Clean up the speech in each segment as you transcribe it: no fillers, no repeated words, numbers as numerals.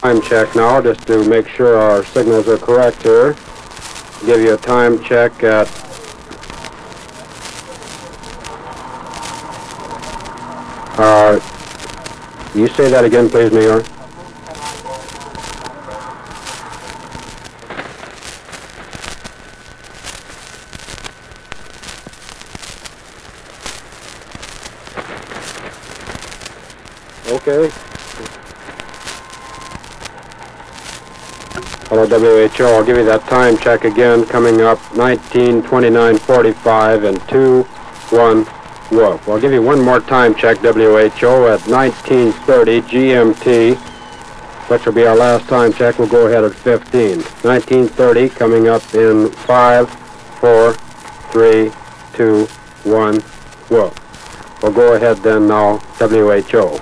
Time check now, just to make sure our signals are correct here. Give you a time check at you say that again, please, New York. Okay. Hello, WHO. I'll give you that time check again. Coming up 19:29:45 and 2-1 whoop. I'll give you one more time check, WHO, at 19:30 GMT, which will be our last time check. We'll go ahead at 15. 19:30 coming up in 5, 4, 3, 2, 1 whoop. We'll go ahead then now, WHO.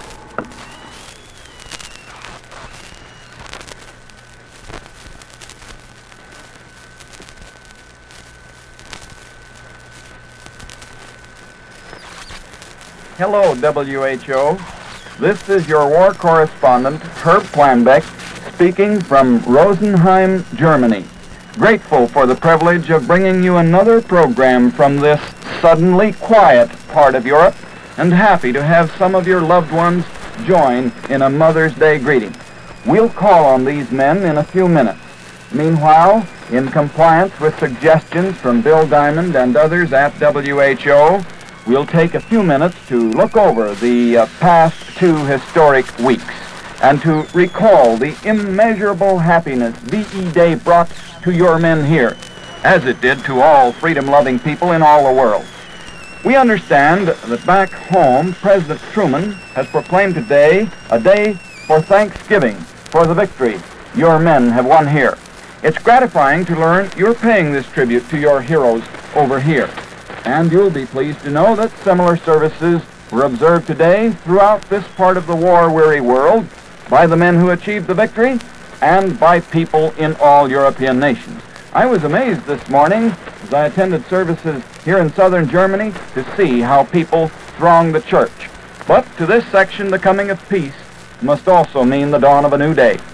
Hello, WHO. This is your war correspondent, Herb Planbeck, speaking from Rosenheim, Germany. Grateful for the privilege of bringing you another program from this suddenly quiet part of Europe, and happy to have some of your loved ones join in a Mother's Day greeting. We'll call on these men in a few minutes. Meanwhile, in compliance with suggestions from Bill Diamond and others at WHO, we'll take a few minutes to look over the past 2 historic weeks and to recall the immeasurable happiness VE Day brought to your men here, as it did to all freedom-loving people in all the world. We understand that back home, President Truman has proclaimed today a day for Thanksgiving for the victory your men have won here. It's gratifying to learn you're paying this tribute to your heroes over here. And you'll be pleased to know that similar services were observed today throughout this part of the war-weary world by the men who achieved the victory and by people in all European nations. I was amazed this morning as I attended services here in southern Germany to see how people thronged the church. But to this section, the coming of peace must also mean the dawn of a new day.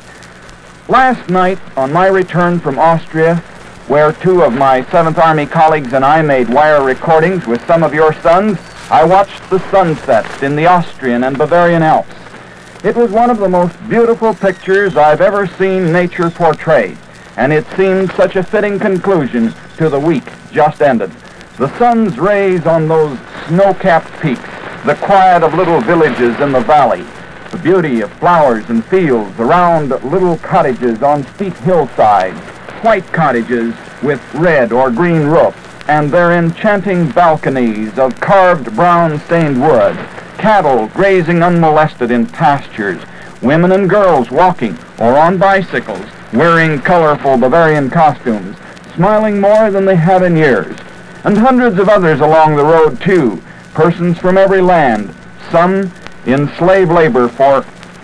Last night, on my return from Austria, where 2 of my 7th Army colleagues and I made wire recordings with some of your sons, I watched the sunsets in the Austrian and Bavarian Alps. It was one of the most beautiful pictures I've ever seen nature portray, and it seemed such a fitting conclusion to the week just ended. The sun's rays on those snow-capped peaks, the quiet of little villages in the valley, the beauty of flowers and fields around little cottages on steep hillsides, white cottages with red or green roofs, and their enchanting balconies of carved brown-stained wood, cattle grazing unmolested in pastures, women and girls walking or on bicycles, wearing colorful Bavarian costumes, smiling more than they have in years, and hundreds of others along the road too, persons from every land, some in slave labor for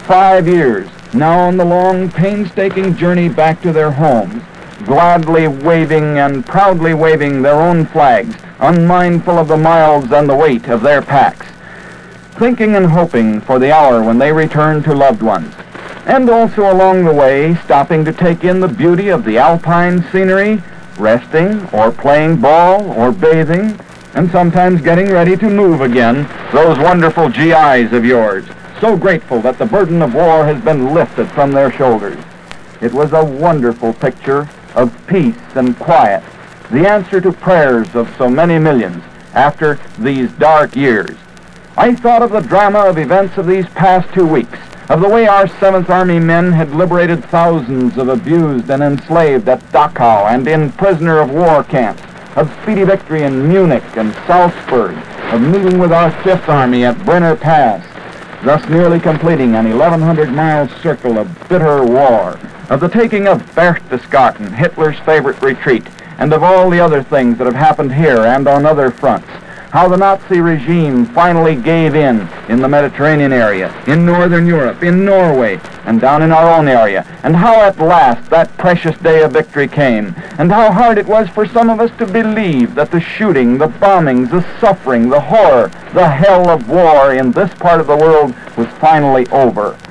5 years, now on the long, painstaking journey back to their homes, gladly waving and proudly waving their own flags, unmindful of the miles and the weight of their packs, thinking and hoping for the hour when they return to loved ones, and also along the way stopping to take in the beauty of the alpine scenery, resting or playing ball or bathing, and sometimes getting ready to move again, those wonderful GIs of yours, so grateful that the burden of war has been lifted from their shoulders. It was a wonderful picture of peace and quiet, the answer to prayers of so many millions after these dark years. I thought of the drama of events of these past 2 weeks, of the way our 7th Army men had liberated thousands of abused and enslaved at Dachau and in prisoner of war camps, of speedy victory in Munich and Salzburg, of meeting with our 5th Army at Brenner Pass, thus nearly completing an 1,100-mile circle of bitter war, of the taking of Berchtesgaden, Hitler's favorite retreat, and of all the other things that have happened here and on other fronts, how the Nazi regime finally gave in the Mediterranean area, in Northern Europe, in Norway, and down in our own area, and how at last that precious day of victory came, and how hard it was for some of us to believe that the shooting, the bombings, the suffering, the horror, the hell of war in this part of the world was finally over.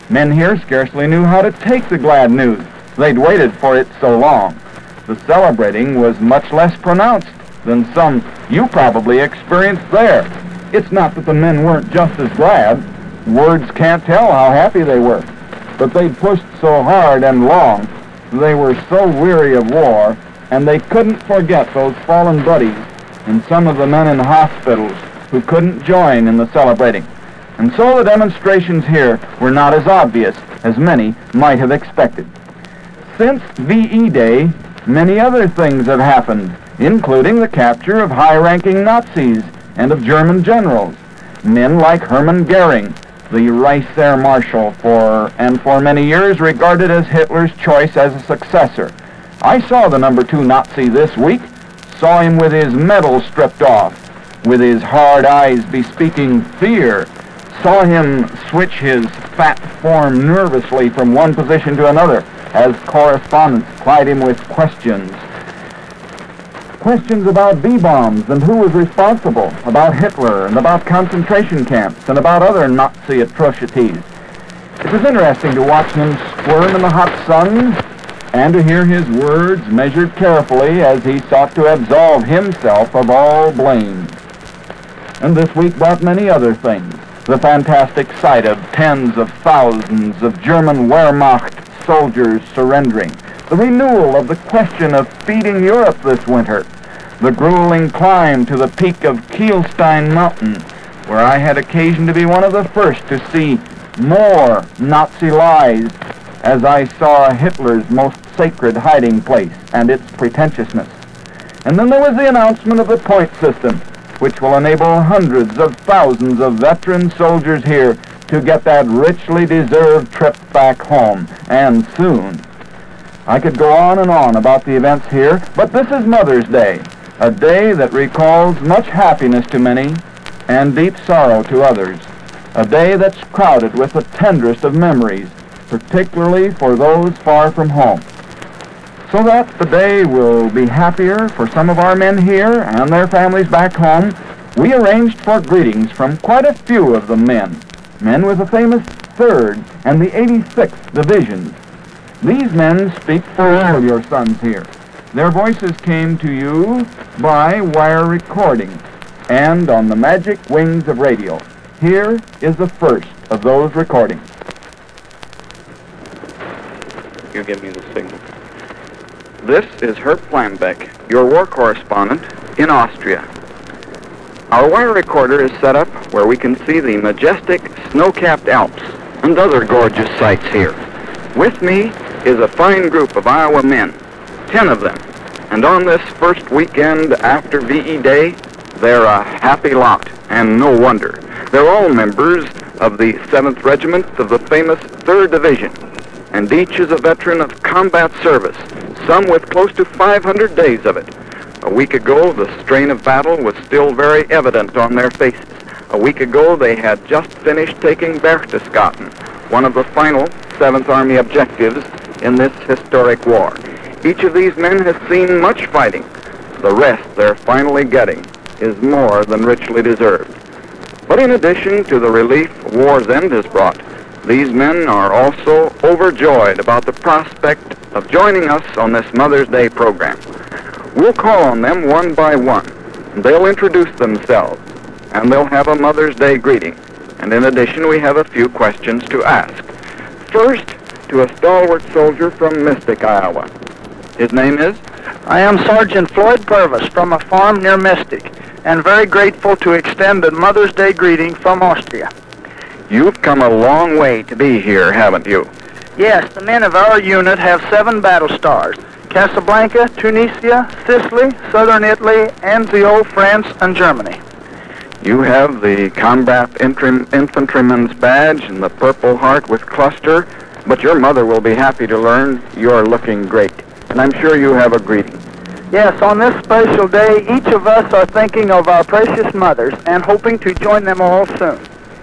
Men here scarcely knew how to take the glad news. They'd waited for it so long. The celebrating was much less pronounced than some you probably experienced there. It's not that the men weren't just as glad. Words can't tell how happy they were. But they'd pushed so hard and long. They were so weary of war, and they couldn't forget those fallen buddies and some of the men in hospitals who couldn't join in the celebrating. And so the demonstrations here were not as obvious as many might have expected. Since VE Day, many other things have happened, including the capture of high-ranking Nazis and of German generals, men like Hermann Goering, the Reichswehr Marshal, for many years regarded as Hitler's choice as a successor. I saw the number 2 Nazi this week, saw him with his medal stripped off, with his hard eyes bespeaking fear, saw him switch his fat form nervously from one position to another as correspondents plied him with questions. Questions about V-bombs and who was responsible, about Hitler and about concentration camps and about other Nazi atrocities. It was interesting to watch him squirm in the hot sun and to hear his words measured carefully as he sought to absolve himself of all blame. And this week brought many other things. The fantastic sight of tens of thousands of German Wehrmacht soldiers surrendering, the renewal of the question of feeding Europe this winter, the grueling climb to the peak of Kielstein Mountain, where I had occasion to be one of the first to see more Nazi lies as I saw Hitler's most sacred hiding place and its pretentiousness. And then there was the announcement of the point system, which will enable hundreds of thousands of veteran soldiers here to get that richly deserved trip back home, and soon. I could go on and on about the events here, but this is Mother's Day, a day that recalls much happiness to many and deep sorrow to others, a day that's crowded with the tenderest of memories, particularly for those far from home. So that the day will be happier for some of our men here and their families back home, we arranged for greetings from quite a few of the men with the famous 3rd and the 86th Divisions. These men speak for all your sons here. Their voices came to you by wire recording and on the magic wings of radio. Here is the first of those recordings. You give me the signal. This is Herb Planbeck, your war correspondent in Austria. Our wire recorder is set up where we can see the majestic snow-capped Alps and other gorgeous sights here. With me is a fine group of Iowa men, 10 of them. And on this first weekend after VE Day, they're a happy lot, and no wonder. They're all members of the 7th Regiment of the famous 3rd Division, and each is a veteran of combat service, some with close to 500 days of it. A week ago, the strain of battle was still very evident on their faces. A week ago, they had just finished taking Berchtesgaden, one of the final 7th Army objectives in this historic war. Each of these men has seen much fighting. The rest they're finally getting is more than richly deserved. But in addition to the relief war's end has brought, these men are also overjoyed about the prospect of joining us on this Mother's Day program. We'll call on them one by one, and they'll introduce themselves, and they'll have a Mother's Day greeting. And in addition, we have a few questions to ask. First, to a stalwart soldier from Mystic, Iowa. His name is? I am Sergeant Floyd Purvis from a farm near Mystic, and very grateful to extend a Mother's Day greeting from Austria. You've come a long way to be here, haven't you? Yes, the men of our unit have 7 battle stars: Casablanca, Tunisia, Sicily, southern Italy, Anzio, France, and Germany. You have the combat infantryman's badge and the Purple Heart with cluster, but your mother will be happy to learn you're looking great, and I'm sure you have a greeting. Yes, on this special day, each of us are thinking of our precious mothers and hoping to join them all soon.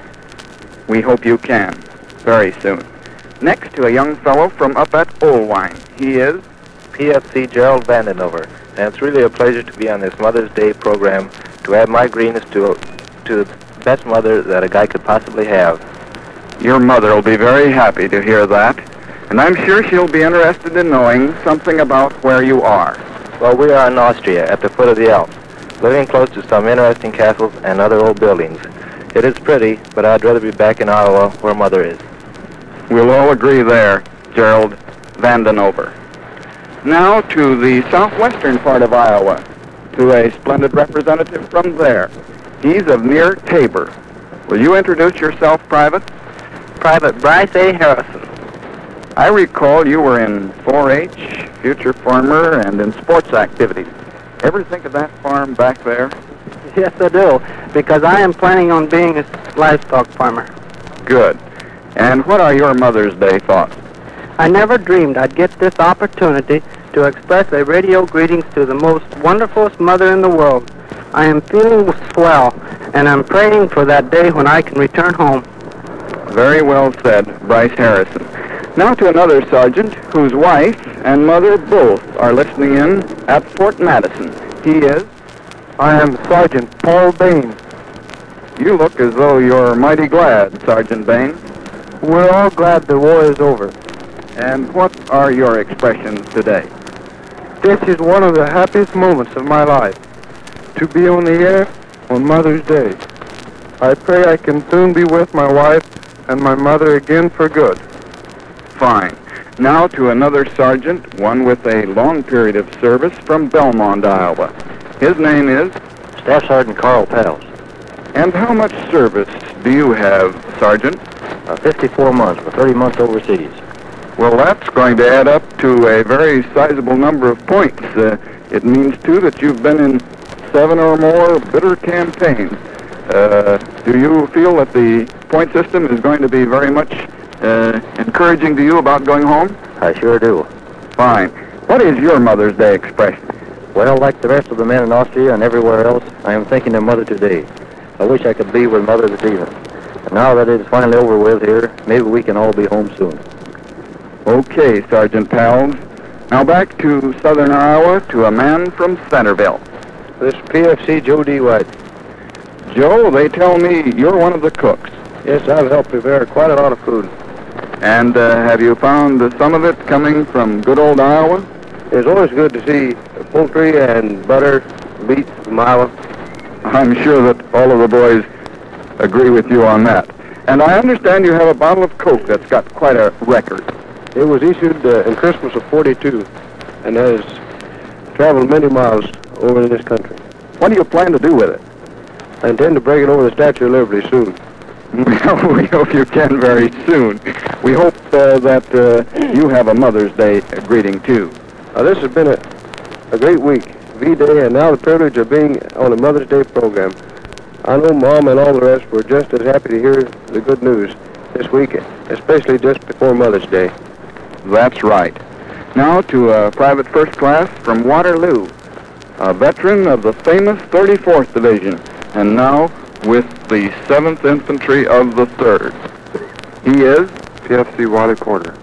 We hope you can, very soon. Next to a young fellow from up at Olwine. He is? PFC Gerald Vandenover, and it's really a pleasure to be on this Mother's Day program to add my greetings to the best mother that a guy could possibly have. Your mother will be very happy to hear that, and I'm sure she'll be interested in knowing something about where you are. Well, we are in Austria, at the foot of the Alps, living close to some interesting castles and other old buildings. It is pretty, but I'd rather be back in Iowa, where Mother is. We'll all agree there, Gerald Vandenover. Now to the southwestern part of Iowa, to a splendid representative from there. He's of near Tabor. Will you introduce yourself, Private? Private Bryce A. Harrison. I recall you were in 4-H, future farmer, and in sports activities. Ever think of that farm back there? Yes, I do, because I am planning on being a livestock farmer. Good. And what are your Mother's Day thoughts? I never dreamed I'd get this opportunity to express a radio greetings to the most wonderfulest mother in the world. I am feeling swell, and I'm praying for that day when I can return home. Very well said, Bryce Harrison. Now to another sergeant whose wife and mother both are listening in at Fort Madison. He is? I am Sergeant Paul Bain. You look as though you're mighty glad, Sergeant Bain. We're all glad the war is over. And what are your expressions today? This is one of the happiest moments of my life, to be on the air on Mother's Day. I pray I can soon be with my wife and my mother again for good. Fine. Now to another sergeant, one with a long period of service from Belmont, Iowa. His name is? Staff Sergeant Carl Pals. And how much service do you have, Sergeant? 54 months, with 30 months overseas. Well, that's going to add up to a very sizable number of points. It means, too, that you've been in 7 or more bitter campaigns. Do you feel that the point system is going to be very much encouraging to you about going home? I sure do. Fine. What is your Mother's Day expression? Well, like the rest of the men in Austria and everywhere else, I am thinking of Mother today. I wish I could be with Mother this evening. And now that it is finally over with here, maybe we can all be home soon. Okay, Sergeant Pals. Now back to southern Iowa to a man from Centerville. This is PFC Joe D. White. Joe, they tell me you're one of the cooks. Yes, I've helped prepare quite a lot of food. And have you found some of it coming from good old Iowa? It's always good to see poultry and butter, meat from Iowa. I'm sure that all of the boys agree with you on that. And I understand you have a bottle of Coke that's got quite a record. It was issued in Christmas of '42 and has traveled many miles over in this country. What do you plan to do with it? I intend to break it over the Statue of Liberty soon. Well, we hope you can very soon. We hope that you have a Mother's Day greeting, too. This has been a great week, V-Day, and now the privilege of being on a Mother's Day program. I know Mom and all the rest were just as happy to hear the good news this week, especially just before Mother's Day. That's right. Now to a private first class from Waterloo, a veteran of the famous 34th Division, and now with the 7th Infantry of the 3rd. He is? PFC Wiley Porter.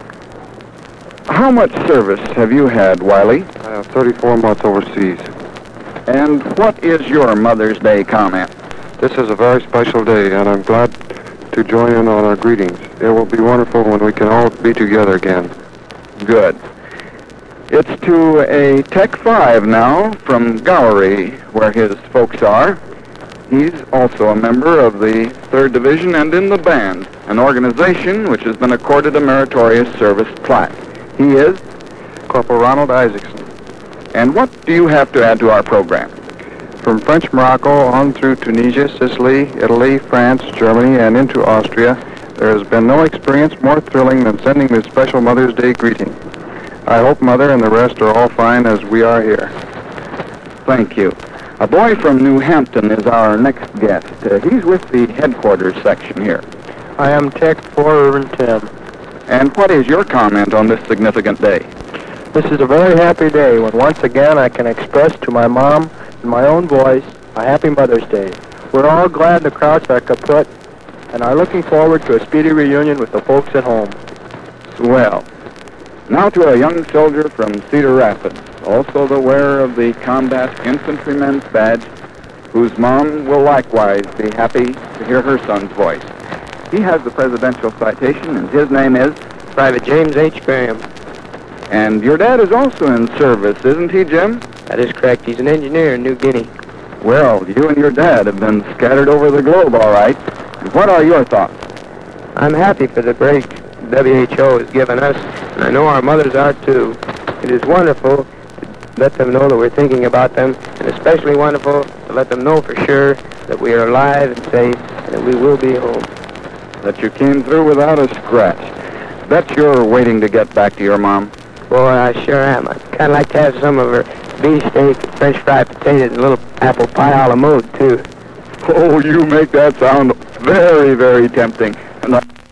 How much service have you had, Wiley? I have 34 months overseas. And what is your Mother's Day comment? This is a very special day, and I'm glad to join in on our greetings. It will be wonderful when we can all be together again. Good. It's to a Tech 5 now from Gowrie, where his folks are. He's also a member of the 3rd Division and in the band, an organization which has been accorded a meritorious service plaque. He is? Corporal Ronald Isaacson. And what do you have to add to our program? From French Morocco on through Tunisia, Sicily, Italy, France, Germany, and into Austria, there has been no experience more thrilling than sending this special Mother's Day greeting. I hope Mother and the rest are all fine as we are here. Thank you. A boy from New Hampton is our next guest. He's with the headquarters section here. I am Tech 4 Irvin Tim. And what is your comment on this significant day? This is a very happy day when once again I can express to my mom in my own voice a happy Mother's Day. We're all glad the crowds are kaput and are looking forward to a speedy reunion with the folks at home. Swell. Now to a young soldier from Cedar Rapids, also the wearer of the Combat Infantryman's badge, whose mom will likewise be happy to hear her son's voice. He has the presidential citation, and his name is? Private James H. Graham. And your dad is also in service, isn't he, Jim? That is correct. He's an engineer in New Guinea. Well, you and your dad have been scattered over the globe, all right. And what are your thoughts? I'm happy for the break WHO has given us, and I know our mothers are too. It is wonderful to let them know that we're thinking about them, and especially wonderful to let them know for sure that we are alive and safe, and that we will be home. That you came through without a scratch. Bet you're waiting to get back to your mom. Boy, I sure am. I'd kind of like to have some of her beefsteak, French fried potatoes, and a little apple pie a la mode, too. Oh, you make that sound very, very tempting. And